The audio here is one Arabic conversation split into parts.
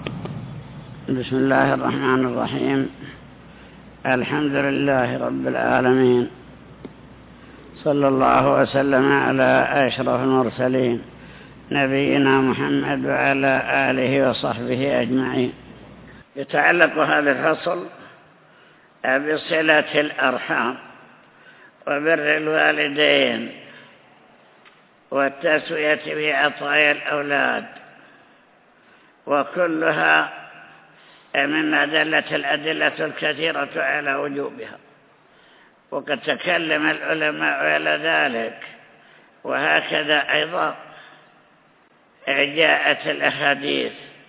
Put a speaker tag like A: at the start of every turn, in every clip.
A: بسم الله الرحمن الرحيم. الحمد لله رب العالمين، صلى الله وسلم على أشرف المرسلين نبينا محمد وعلى آله وصحبه أجمعين. يتعلق هذا الفصل بصلة الأرحام وبر الوالدين والتسوية في عطايا الأولاد، وكلها من الأدلة الكثيرة على وجوبها، وقد تكلم العلماء على ذلك. وهكذا أيضا جاءت الأحاديث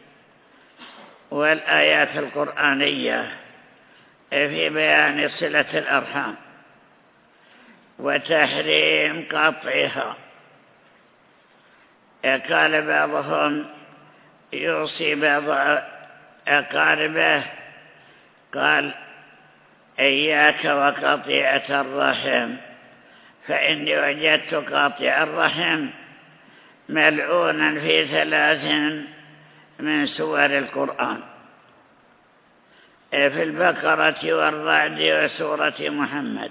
A: والآيات القرآنية في بيان صلة الأرحام وتحريم قطعها. قال بعضهم يوصي بعض أقاربه، قال: إياك وقطيعة الرحم، فإني وجدت قاطع الرحم ملعونا في 3 من سور القرآن، في البقرة والرعد وسورة محمد.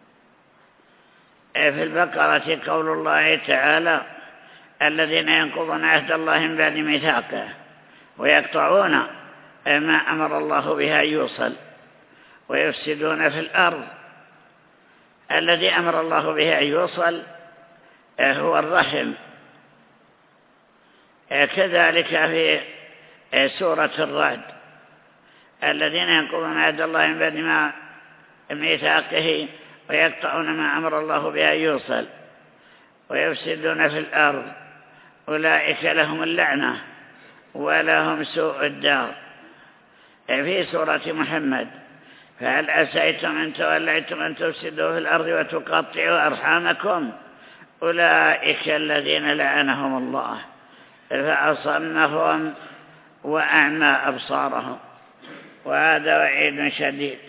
A: في البقرة قول الله تعالى: الذين ينقضون عهد الله من بعد ميثاقه ويقطعون ما أمر الله بها يوصل ويفسدون في الأرض. الذي أمر الله بها يوصل هو الرحم. كذلك في سورة الرعد: الذين ينقضون عهد الله من بعد ميثاقه ويقطعون ما أمر الله بها يوصل ويفسدون في الأرض أولئك لهم اللعنة ولهم سوء الدار. في سورة محمد: فهل عسيتم إن توليتم أن تفسدوا في الأرض وتقطعوا أرحامكم أولئك الذين لعنهم الله فأصمهم وأعمى أبصارهم. وهذا وعيد شديد.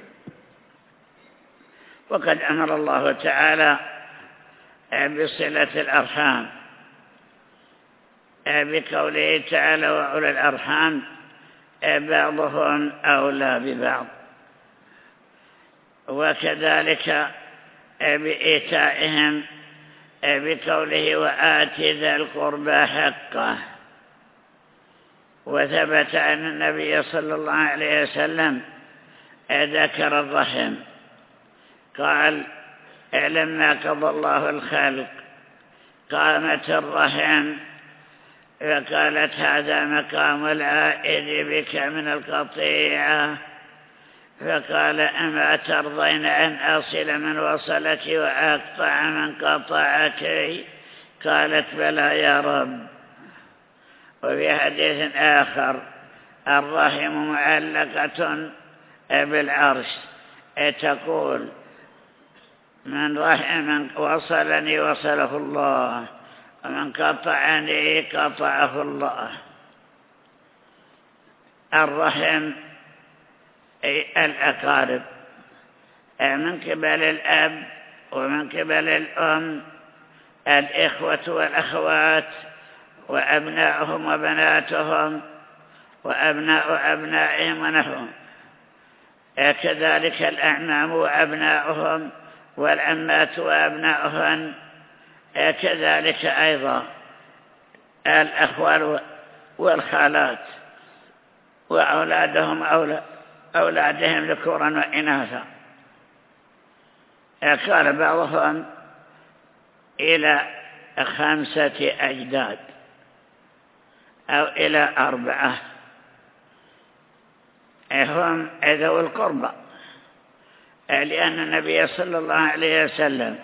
A: وقد أمر الله تعالى بصلة الأرحام بقوله تعالى: وأولي الأرحام بعضهم أولى ببعض. وكذلك بإيتائهم بقوله: وآت ذا القربى حقه. وثبت أن النبي صلى الله عليه وسلم ذكر الرحم، قال: لما قضى الله الخلق قامت الرحم فقالت: هذا مقام العائد بك من القطيعة. فقال: أما ترضين أن أصل من وصلك وأقطع من قطعك؟ قالت: بلى يا رب. وفي حديث آخر: الرحم معلقة بالعرش، تقول: من وصلني وصله الله، ومن قطعني قطعه الله. الرحم الأقارب من قبل الأب ومن قبل الأم، الإخوة والأخوات وأبناؤهم وبناتهم وأبناء أبنائهم ونحوهم. كذلك الأعمام وأبناؤهم والعمات وأبناؤهن. كذلك أيضا الأخوال والخالات وأولادهم أولادهم ذكورا وإناثا. قال بعضهم إلى 5 أجداد أو إلى 4 هم ذوي القربى، لأن النبي صلى الله عليه وسلم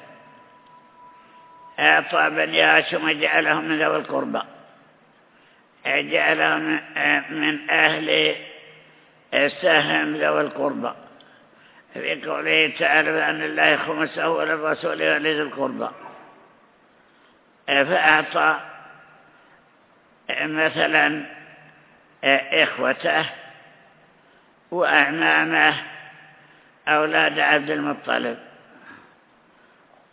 A: أعطى بني هاشم وجعلهم من ذوي القربى، جعلهم من أهل سهم ذوي القربى، في قوله تعالى: بأن الله خمسه وللرسول ولذي القربى. فأعطى مثلا إخوته وأعمامه أولاد عبد المطلب،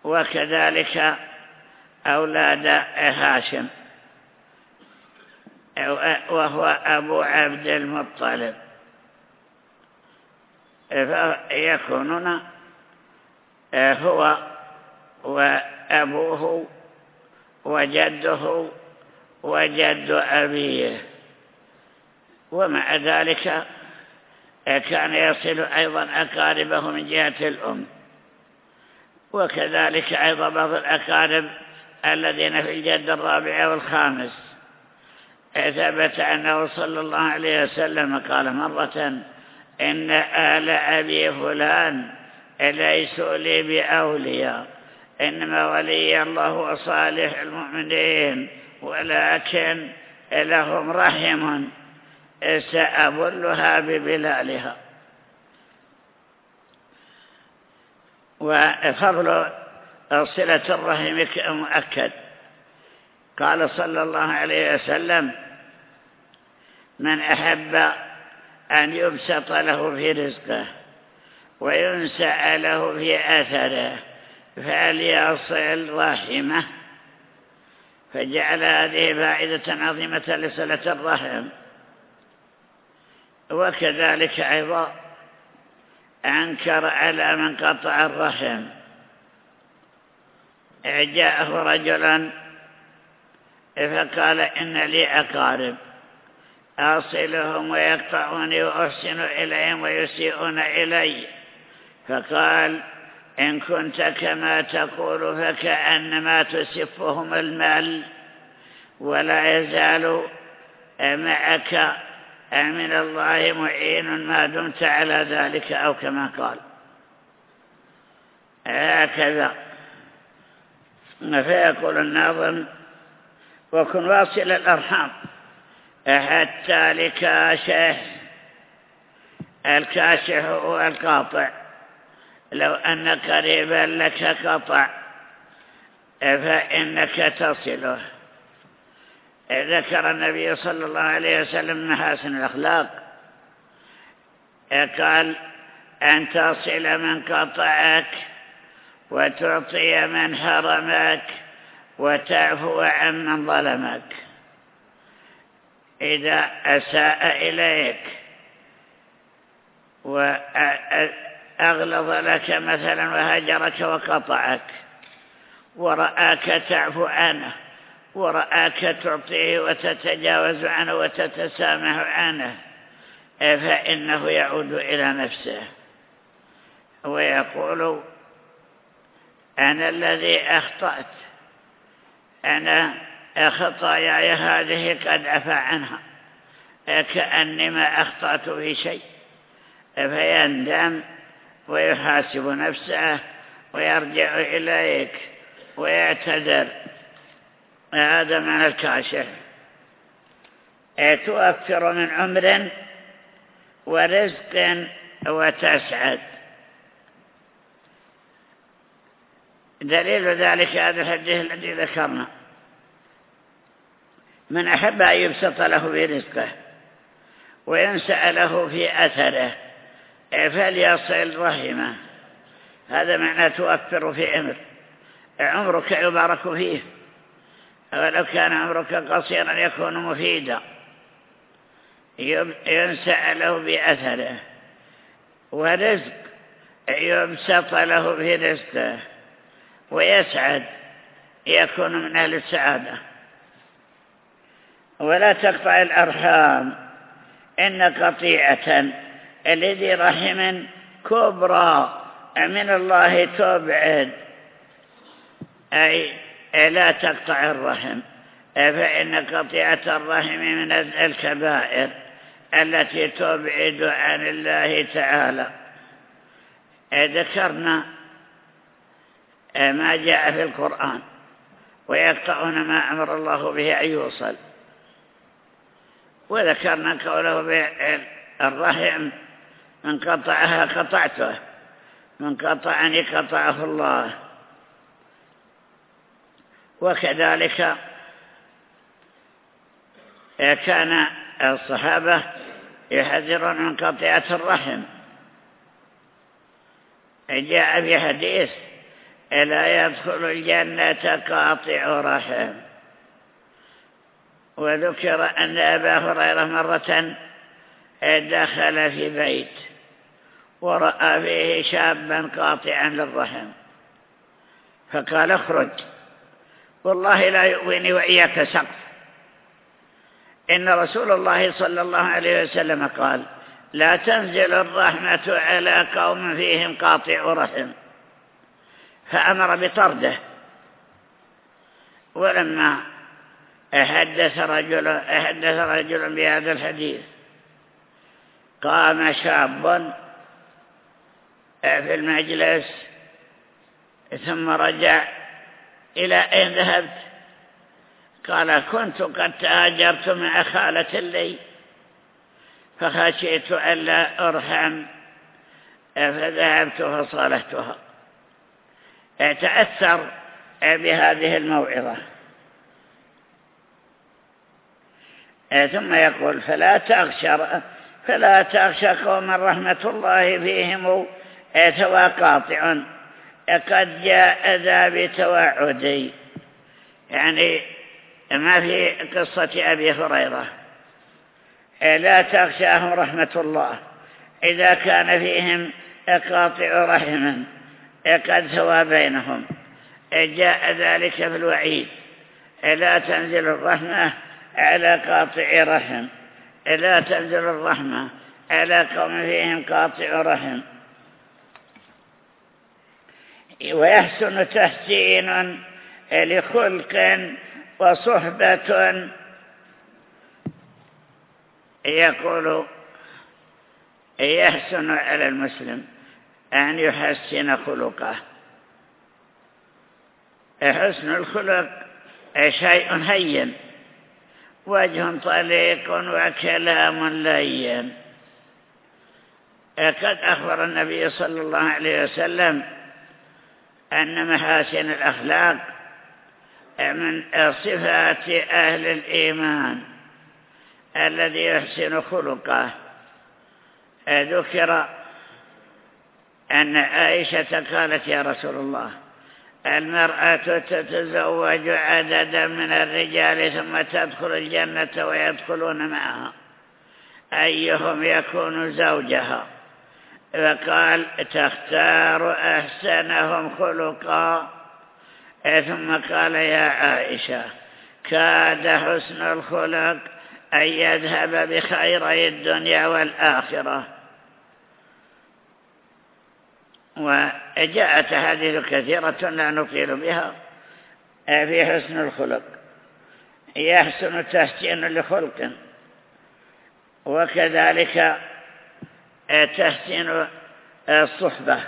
A: وكذلك أولاد هاشم وهو أبو عبد المطلب، فيكونون هو وأبوه وجده وجد أبيه. ومع ذلك كان يصل أيضا أقاربه من جهة الأم، وكذلك أيضا بعض الأقارب الذين في الجد الرابع والخامس. ثبت أنه صلى الله عليه وسلم قال مرة: إن آل أبي فلان ليسوا لي بأولياء، إنما ولي الله وصالح المؤمنين، ولكن لهم رحم سأبلها ببلالها. وفضل صلة الرحم مؤكد. قال صلى الله عليه وسلم: من أحب أن يبسط له في رزقه وينسأ له في أثره فليصل رحمه. فجعل هذه فائدة عظيمة لصلة الرحم. وكذلك أيضا أنكر على من قطع الرحم. جاءه رجلا فقال: إن لي أقارب أصلهم ويقطعوني وأحسن إليهم ويسيئون إلي. فقال: إن كنت كما تقول فكأنما تسفهم المال، ولا يزال معك من الله معين ما دمت على ذلك، أو كما قال. هكذا. فيقول الناظم: وكن واصل الأرحام حتى لكاشه. الكاشح هو القاطع. لو أن قريبا لك قطع فإنك تصله. ذكر النبي صلى الله عليه وسلم محاسن الأخلاق، قال: أن تصل من قطعك وتعطي من حرمك وتعفو عن من ظلمك. إذا أساء إليك وأغلظ لك مثلا وهجرك وقطعك، ورآك تعفو عنه، ورآك تعطيه وتتجاوز عنه وتتسامح عنه، فإنه يعود إلى نفسه ويقول: أنا الذي أخطأت، أنا خطاياي هذه قد عفى عنها، كأني ما أخطأت في شيء. فيندم ويحاسب نفسه ويرجع إليك ويعتذر. هذا من الكاشف. توفر من عمر ورزق وتسعد. دليل ذلك هذا الحديث الذي ذكرنا: من أحب أن يبسط له في رزقه وينسأ له في أثره فليصل رحمه. هذا معنى توفر في عمرك يبارك فيه، ولو كان عمرك قصيرا يكون مفيدا. ينسأ له بأثره، ورزق يبسط له في رزقه، ويسعد، يكون من أهل السعادة. ولا تقطع الأرحام، إن قطيعة لذي رحم كبرى من الله تبعد. أي لا تقطع الرحم، فإن قطيعة الرحم من الكبائر التي تبعد عن الله تعالى. ذكرنا ما جاء في القرآن: ويقطعون ما أمر الله به أن يوصل. وذكرنا قوله بالرحم: من قطعها قطعته، من قطعني قطعه الله. وكذلك كان الصحابة يحذرون من قطيعة الرحم. جاء في حديث: لا يدخل الجنة قاطع رحم. وذكر أن أبا هريرة مرة دخل في بيت ورأى فيه شابا قاطعا للرحم، فقال اخرج والله لا يؤويني وإياك سقف. إن رسول الله صلى الله عليه وسلم قال لا تنزل الرحمة على قوم فيهم قاطع رحم، فأمر بطرده. ولما حدث رجل بهذا الحديث قام شاب في المجلس ثم رجع إلى أين ذهبت؟ قال كنت قد تهاجرت مع خالة لي فخشيت ألا أرحم فذهبت فصالحتها. تأثر بهذه الموعظة. ثم يقول فلا تغشى قوما رحمة الله فيهم قاطع قد جاء ذا بتوعدي، يعني ما في قصة أبي هريرة. لا تغشاهم رحمة الله إذا كان فيهم قاطع رحم قد ثوى بينهم، جاء ذلك في الوعيد. لا تنزل الرحمة على قاطع رحم، لا تنزل الرحمة على قوم فيهم قاطع رحم. ويحسن تحسين لخلق وصحبة. يقول يحسن على المسلم أن يحسن خلقه. حسن الخلق شيء هين، وجه طليق وكلام لين. قد أخبر النبي صلى الله عليه وسلم أن محاسن الأخلاق من صفات أهل الإيمان الذي يحسن خلقه. ذكر أن عائشة قالت يا رسول الله المرأة تتزوج عددا من الرجال ثم تدخل الجنة ويدخلون معها، أيهم يكون زوجها؟ فقال تختار أحسنهم خلقا. ثم قال يا عائشة كاد حسن الخلق أن يذهب بخيري الدنيا والآخرة. وجاءت حديث كثيرة لا نطيل بها في حسن الخلق. يحسن تحسين لخلق، وكذلك تحسين الصحبة،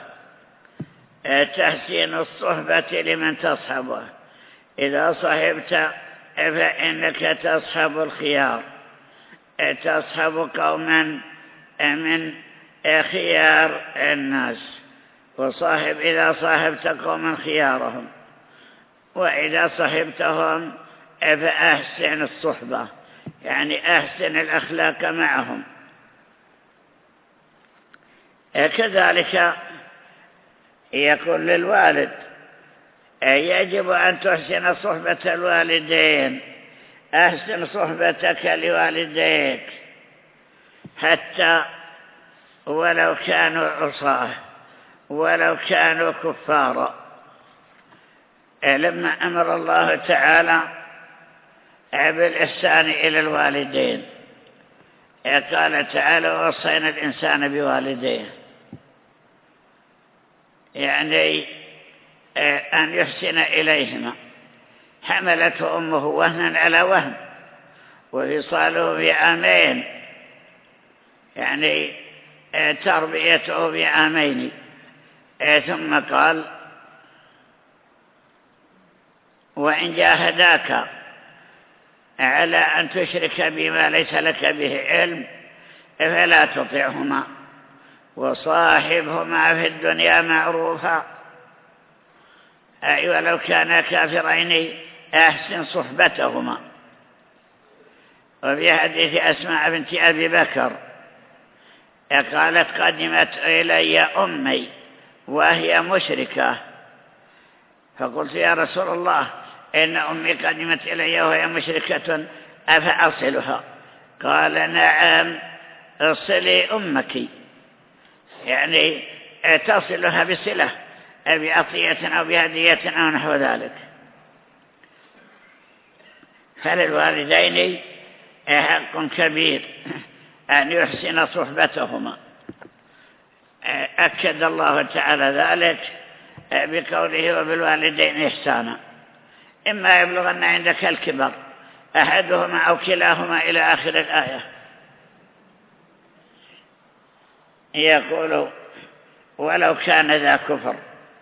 A: تحسين الصحبة لمن تصحبه. إذا صحبت فإنك تصحب الخيار، تصحب قوما من خيار الناس، وصاحب إذا صاحبت قوما خيارهم، وإذا صحبتهم فأحسن الصحبة، يعني أحسن الأخلاق معهم. كذلك يقول للوالد يجب أن تحسن صحبة الوالدين، أحسن صحبتك لوالديك حتى ولو كانوا عصاه ولو كانوا كفارا. لما أمر الله تعالى بالإحسان إلى الوالدين قال تعالى ووصينا الإنسان بوالديه، يعني أن يحسن إليهما. حملته أمه وهنا على وهن وفصاله بعامين، يعني تربيته بعامين. ثم قال وإن جاهداك على أن تشرك بما ليس لك به علم فلا تطعهما وصاحبهما في الدنيا معروفا. ولو كانا كافرين أحسن صحبتهما. وفي حديث أسماء بنت أبي بكر قالت قدمت إلي أمي وهي مشركة، فقلت يا رسول الله إن أمي قدمت إلي وهي مشركة أفأصلها؟ قال نعم، اصلي أمك، يعني تصلها بصلة، بعطية أو بهدية أو نحو ذلك. فللوالدين حق كبير أن يحسن صحبتهما. أكد الله تعالى ذلك بقوله وبالوالدين إحسانا، إما يبلغن عندك الكبر أحدهما أو كلاهما إلى آخر الآية. يقول ولو كان ذا كفر،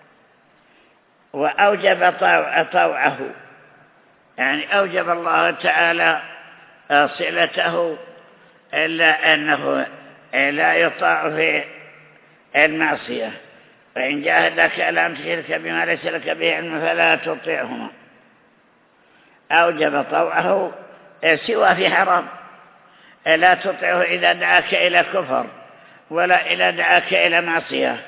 A: وأوجب طوعه، يعني أوجب الله تعالى صلته، إلا أنه لا يطاع في المعصية. فإن جاهدك أن تشرك بما ليس لك به علم فلا تطيعهما. أوجب طوعه سوى في حرام، لا تطيعه إذا دعاك إلى كفر ولا إذا دعاك إلى معصية،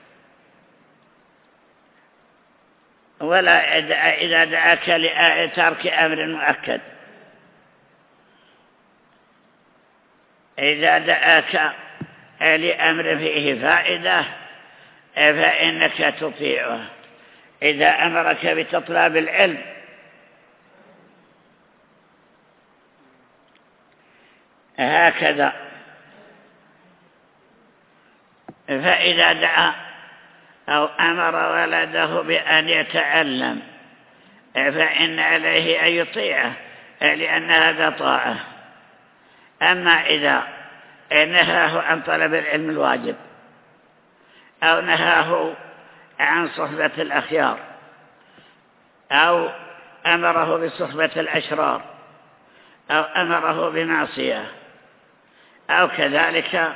A: ولا إذا دعاك لترك أمر مؤكد. إذا دعاك لأمر فيه فائدة فإنك تطيعه. إذا أمرك بتطلب العلم هكذا، فإذا دعا أو أمر ولده بأن يتعلم فإن عليه أن يطيعه، لأن هذا طاعة. أما إذا نهاه عن طلب العلم الواجب، أو نهاه عن صحبة الأخيار، أو أمره بصحبة الأشرار، أو أمره بمعصية، أو كذلك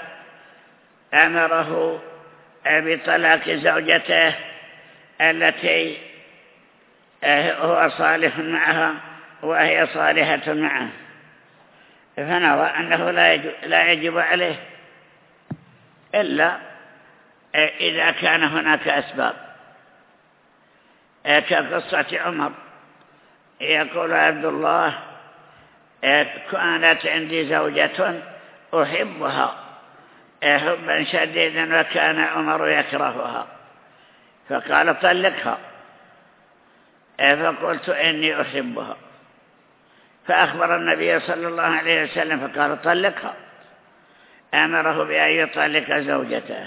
A: أمره بطلاق زوجته التي هو صالح معها وهي صالحة معه، فنرى أنه لا يجب عليه إلا إذا كان هناك أسباب، كقصة عمر. يقول عبد الله كانت عندي زوجة أحبها حبا شديدا وكان عمر يكرهها، فقال طلقها، فقلت إني أحبها، فأخبر النبي صلى الله عليه وسلم فقال طلقها، أمره بأن يطلق زوجته.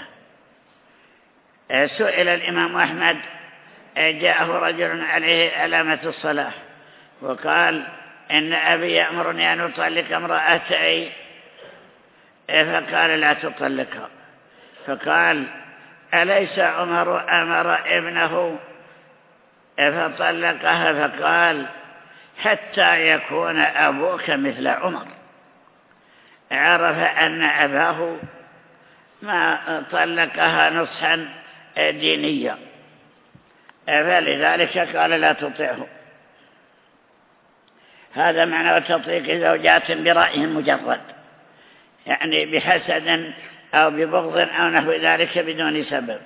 A: سئل الإمام أحمد، جاءه رجل عليه علامة الصلاة وقال إن أبي يأمرني أن أطلق امرأتي، فقال لا تطلقها، فقال أليس عمر أمر ابنه فطلقها؟ فقال حتى يكون أبوك مثل عمر. عرف أن أباه ما طلقها نصحا دينيا، فلذلك قال لا تطيعه. هذا معنى تطليق زوجات برأي مجرد، يعني بحسد أو ببغض أو نحو ذلك بدون سبب.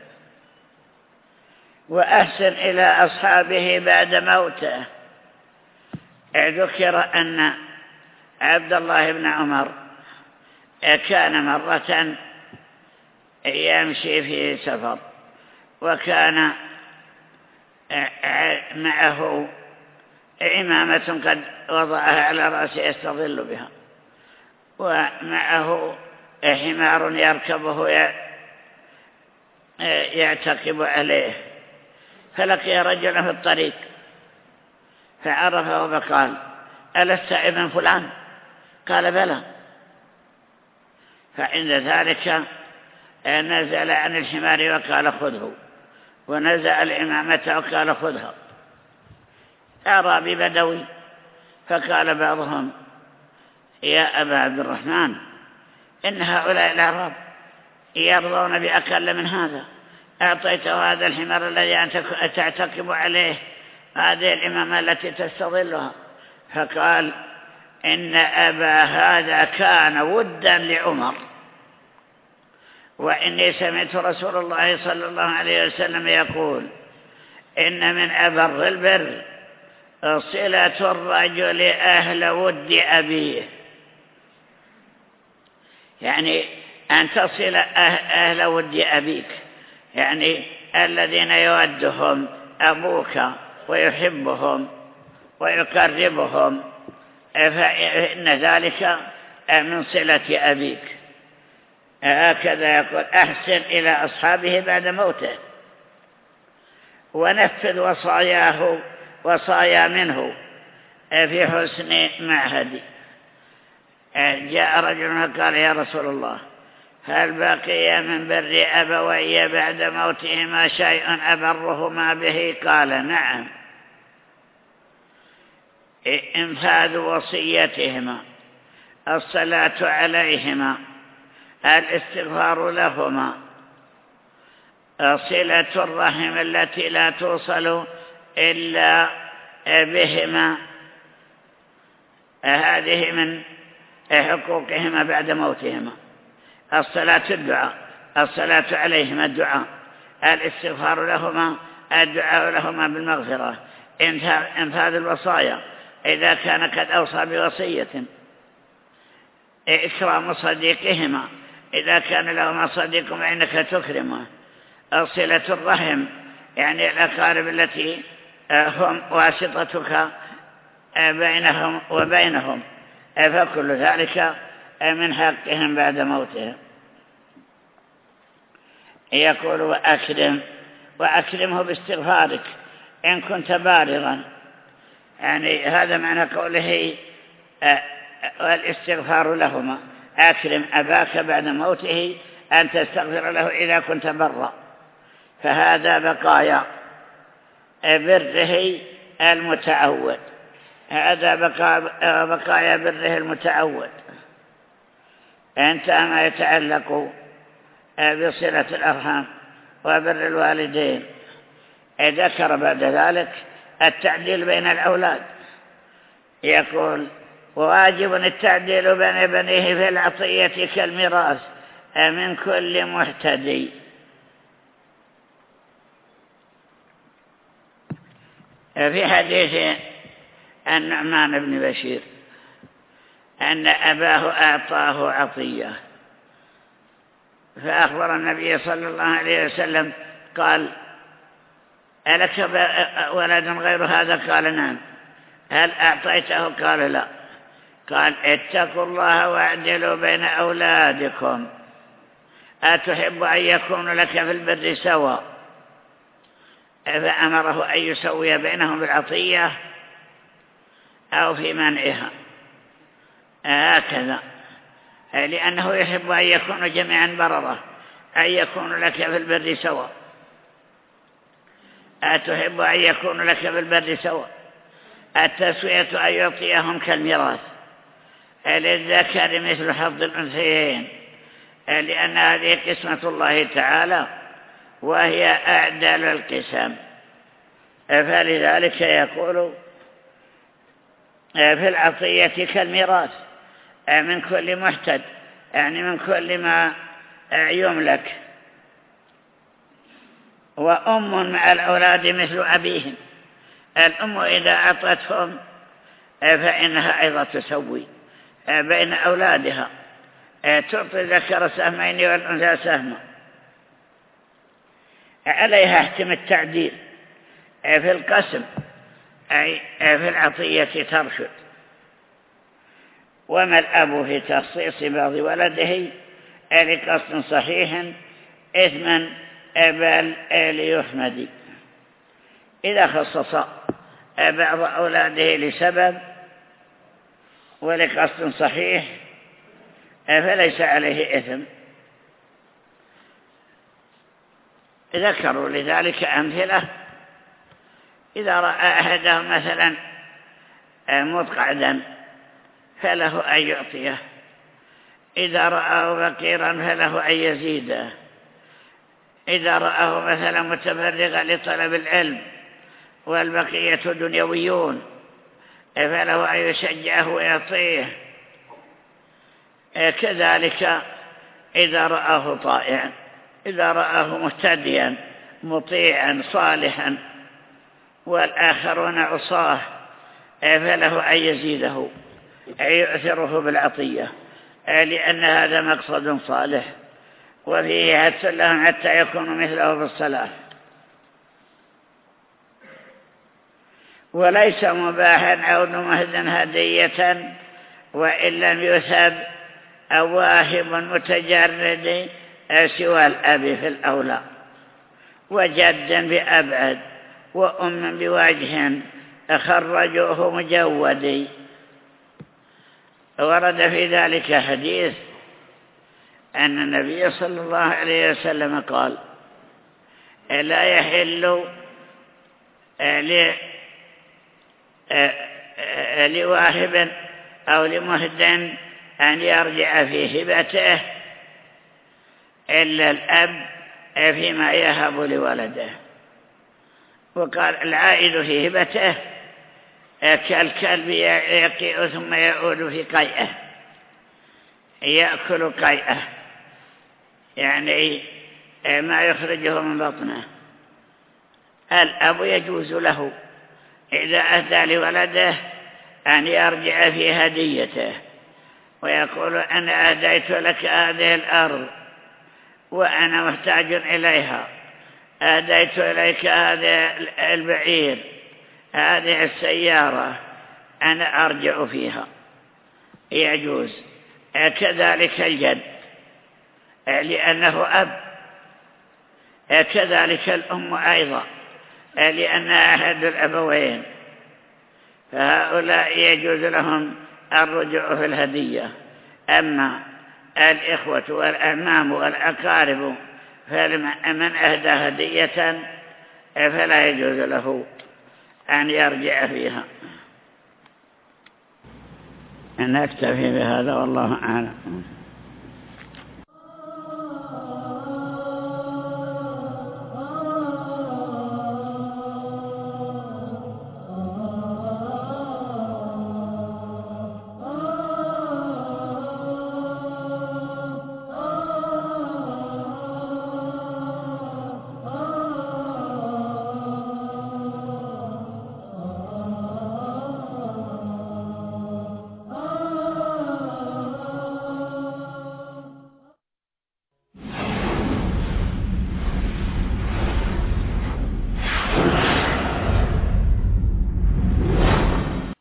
A: وأحسن إلى أصحابه بعد موته. ذكر أن عبد الله بن عمر كان مرة يمشي في سفر، وكان معه عمامة قد وضعها على رأسه يستظل بها، ومعه حمار يركبه يعتقب عليه، فلقي رجلا في الطريق فعرفه فقال ألست ابن فلان؟ قال بلى. فعند ذلك نزل عن الحمار وقال خذه، ونزل الإمامة وقال خذها. أعرابي بدوي، فقال بعضهم يا أبا عبد الرحمن إن هؤلاء الأعراب يرضون بأقل من هذا، أعطيته هذا الحمار الذي أنت تعتقب عليه هذه الإمامة التي تستظلها. فقال إن أبا هذا كان ودا لعمر، وإني سمعت رسول الله صلى الله عليه وسلم يقول إن من أبر البر صلة الرجل أهل ود أبيه، يعني أن تصل أهل ود أبيك، يعني الذين يودهم أبوك ويحبهم ويقربهم، فإن ذلك من صلة أبيك. هكذا يقول: أحسن إلى أصحابه بعد موته، ونفذ وصايا منه في حسن معهد. جاء رجل فقال: يا رسول الله، هل بقي من بر أبوي بعد موتهما شيء أبرهما به؟ قال: نعم، إنفاذ وصيتهما، الصلاة عليهما، الاستغفار لهما، صلة الرحم التي لا توصل إلا بهما، هذه من حقوقهما بعد موتهما. الصلاة الدعاء، الصلاة عليهما الدعاء، الاستغفار لهما الدعاء لهما بالمغفرة، انفاذ الوصايا إذا كان قد أوصى بوصية، إكرام صديقهما إذا كان لهما صديق فإنك تكرمه، صلة الرحم يعني الأقارب التي هم واسطتك بينهم وبينهم، فكل ذلك من حقهم بعد موتهم. يقول: وأكرمه باستغفارك إن كنت بارغا، يعني هذا معنى قوله والاستغفار لهما، أكرم أباك بعد موته أن تستغفر له إذا كنت برا، فهذا بقايا بره المتعود، هذا بقايا بره المتعود. انتهى ما يتعلق بصلة الأرحام وبر الوالدين. ذكر بعد ذلك التعديل بين الأولاد، يقول: وواجب التعديل بين بنيه في العطية كالميراث من كل محتدي. في حديث النعمان بن بشير أن أباه أعطاه عطية، فأخبر النبي صلى الله عليه وسلم قال: ألك ولد غير هذا؟ قال: نعم. هل أعطيته؟ قال: لا. قال: اتقوا الله واعدلوا بين أولادكم، أتحب أن يكون لك في البر سواء؟ فأمره أن يسوي بينهم بالعطية أو في منعها، هكذا، لأنه يحب أن يكون جميعا بررة، أن يكون لك في البر سواء. أتحب أن يكون لك في البر سواء. التسوية أن يعطيهم كالميراث، للذكر مثل حظ الأنثيين، لأن هذه قسمة الله تعالى وهي أعدل القسم، فلذلك يقول في العطية كالميراث من كل محتد، يعني من كل ما يملك. وأم مع الأولاد مثل أبيهم، الأم إذا أعطتهم فإنها أيضا تسوي بين أولادها، تعطي الذكر سهمين والأنثى سهما. عليها احتم التعديل في القسم، أي في العطية ترشد. وما الأب في تخصيص بعض ولده لقصد صحيح إثما بل ليحمد. إذا خصص بعض أولاده لسبب ولقصد صحيح فليس عليه إثم. ذكروا لذلك أمثلة: إذا رأى أحدهم مثلا متقعدا فله أن يعطيه، إذا رآه فقيرا فله أن يزيده، إذا رآه مثلا متفرغا لطلب العلم والبقية دنيويون فله أن يشجعه ويعطيه. كذلك إذا رآه طائعا، إذا رآه مهتديا مطيعا صالحا والآخرون عصاه فله أن يزيده أي يؤثره بالعطية، لأن هذا مقصد صالح وفيه حث لهم حتى يكونوا مثله بالصلاة. وليس مباحا أو مهدا هدية وإن لم يثب أو واهب متجرد سوى الأب في الأولى، وجد بأبعد، وأم بوجه خرجوه مجودي. ورد في ذلك حديث أن النبي صلى الله عليه وسلم قال: لا يحل لواهب أو لمهد أن يرجع في هبته إلا الأب فيما يهب لولده. وقال: العائد في هبته كالكلب يقيء ثم يعود في قيئه، يأكل قيئه، يعني ما يخرجه من بطنه. الأب يجوز له إذا أهدى لولده أن يرجع في هديته ويقول: أنا أهديت لك هذه الأرض وأنا محتاج إليها، أهديت إليك هذا البعير، هذه السيارة، أنا أرجع فيها، يجوز. كذلك الجد لأنه أب، كذلك الأم أيضا لأنها أحد الأبوين، فهؤلاء يجوز لهم الرجوع في الهدية. أما الإخوة والأعمام والأقارب فمن أهدى هدية فلا يجوز له أن يرجع فيها. نكتفي بهذا والله أعلم.